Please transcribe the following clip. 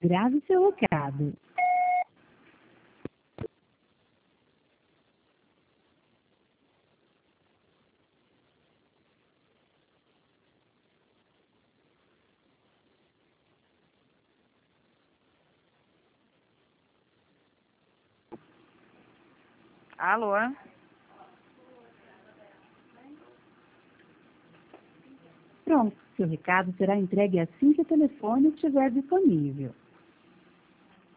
Grave seu recado. Alô? Pronto, seu recado será entregue assim que o telefone estiver disponível.